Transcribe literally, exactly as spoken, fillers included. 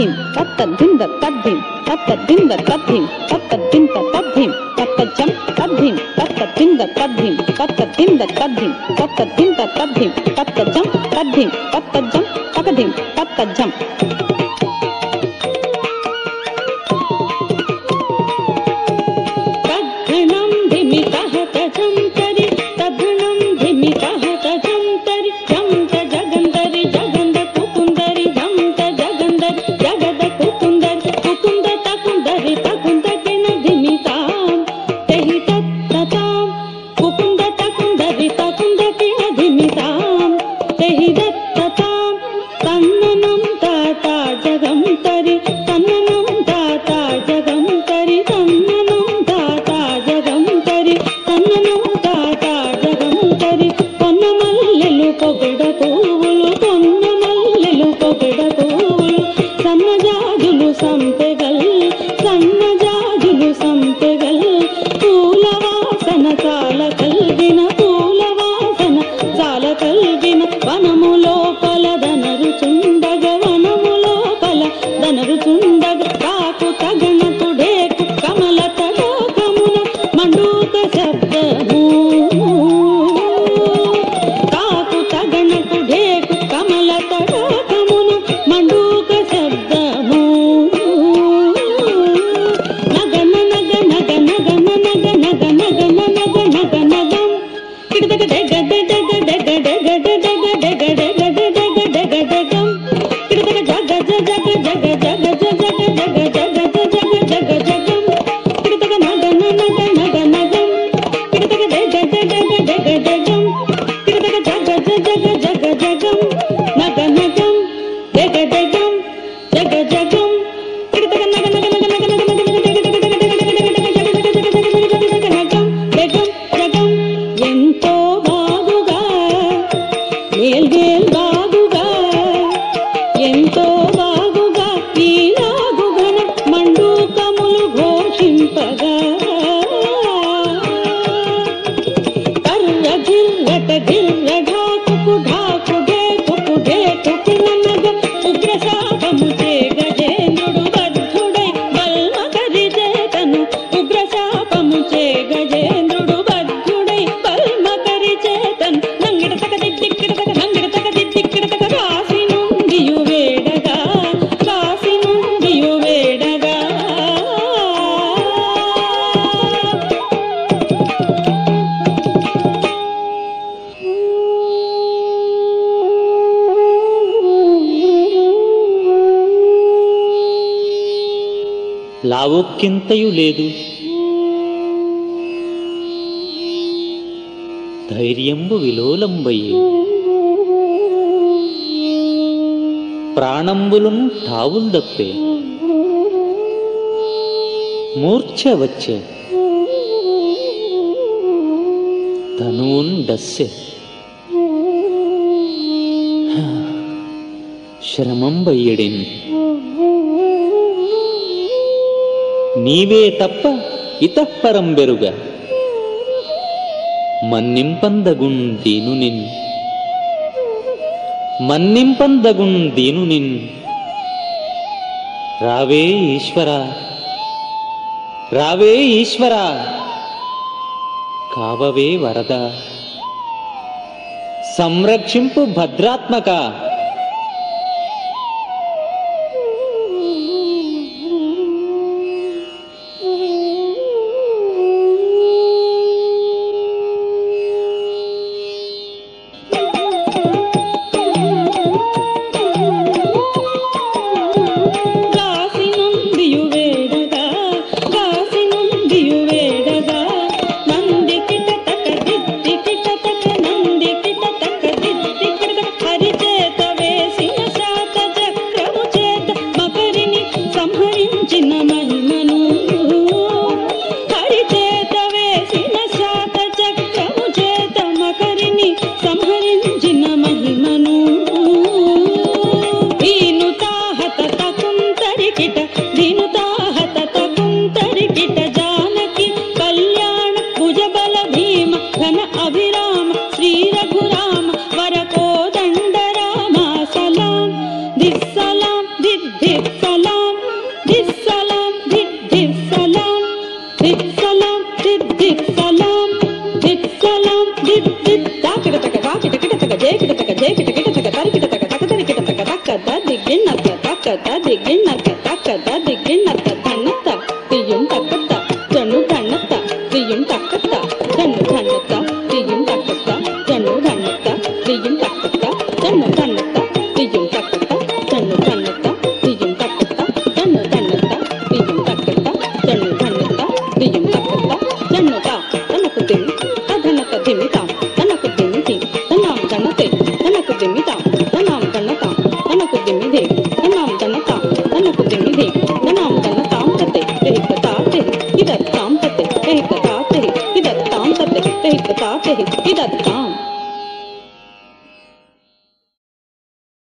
తద్ధిం తత్తద్ధింద తద్ధిం తత్తద్ధింద తద్ధిం తత్తద్ధింద తద్ధిం తత్తజం తద్ధిం తత్తద్ధింద తద్ధిం తత్తద్ధింద తద్ధిం తత్తద్ధింద తద్ధిం తత్తజం తద్ధిం తత్తజం తకధిం తత్తజం తద్ధనం ధిమితః తజం తరి తద్ధనం ధిమితః తజం తరి జం జగందరి జగంద కుకుందరి జం జగందరి జగద కుకుందరి కుకుంద తకుందరి తకుంద కిణ ధిమితాం తెహి తత్తతాం కుకుంద తకుందరి తకుంద కిణ ధిమితాం తెహి దత్తతాం తన్ననం తాతా జగం తరి తన్ననం తాతా జగం తరి తన్ననం తాతా జగం తరి తన్ననం తాతా జగం తరి కొన్న మల్లెలు పొగడ పువ్వులు కొన్న మల్లెలు పొగడ పువ్వులు సన్నజాజులు సంపెగల్ సన్నజాజులు సంపెగల్ పూల వాసన చాల కల్గిన పూల వాసన చాల కల్గిన వనము లోపల దనరుచుండగ వనము లోపల దనరుచుండగ కాకు తగణతుడేకు కమల తడాకమున మండూక శబ్దము కాకు తగణతుడేకు కమల తడాకమున మండూక శబ్దము నగన నగ నగ నగ నగ నగ నగ నగ నగ నగం కిడదగ డగ డగ డగ డగ డగ డగ డగ డగ డగ డగం కిడదగ జగ జగ జగ జగ జగ జగ జగ జగ జగ జగం కిడదగ నగ నగ నగ నగం కిడదగ డగ డగ డగ డగం కిడదగ జగ జగ జగ జగం నగ నగం డగ డగం జగ జగం కిడదగ నగ నగ నగ నగ నగ ఎంతో బాగుగా మేల్గేల్ బాగుగా ఎంతో బాగుగా ఈలాగుగన మండూకములు ఘోషింపగా కర్ర గిర్రట గిర్ర ఢాకు ఢాకు ఢేకు ఢేకు నగ ఉగ్రశాపము చే గజేంద్రుడు బద్ధుడై బల్మకరి చేతను ఉగ్రశాపము చే గజేంద్రుడు బద్ధుడై బల్మకరి చేతన్ నంగిడ తక దిక్కిడ తక నంగిడ తక దిక్కిడ తక కాసి నుండియు వేడగా కాసి నుండియు వేడగా లావొక్కింతయు లేదు ధైర్యంబు విలోలంబయ్యే ప్రాణంబులున్ తావుల్ దప్పే మూర్ఛ వచ్చే తనూన్ డస్సె శ్రమంబయ్యడెన్ నీవే తప్ప ఇతఃపరం బెరుగ మన్నింపందగున్ దీనునిన్ మన్నింపందగున్ దీనునిన్ రావే ఈశ్వరా రావే ఈశ్వరా కావవే వరద సంరక్షింపు భద్రాత్మక హరిచేత జే కిట తక జే కిట కిట తక తరి కిట తక తక తరి కిట తక తక్క ద దిగ్గిన్నత తక్క ద దిగ్గిన్నత తక్క ద దిగ్గిన్నత ధన్నత తియ్యం తక్కత జన్ను ధన్నత తియ్యం తక్కత జన్ను ధన్నత తియ్యం తక్కత జన్ను ధన్నత తియ్యం తక్కత జన్ను ధన్నత తియ్యం తక్కత జన్ను ధన్నత తియ్యం తక్కత జన్ను ధన్నత తియ్యం తక్కత జన్ను ధన్నత తియ్యం తక్కత జన్నుత తనకు తిమి తనకు తిమిత తనకు తిమితి తనాం తనతే తనకు తిమిత తనాం తనత తనకు తిమిదే తనాం తనత తనకు తిమిదే తనాం తనతాం తతే తెహిక తాతే ఇదత్తాం తతే తెహిక తాతే ఇదత్తాం తతే తెహిక తాతే ఇదత్తాం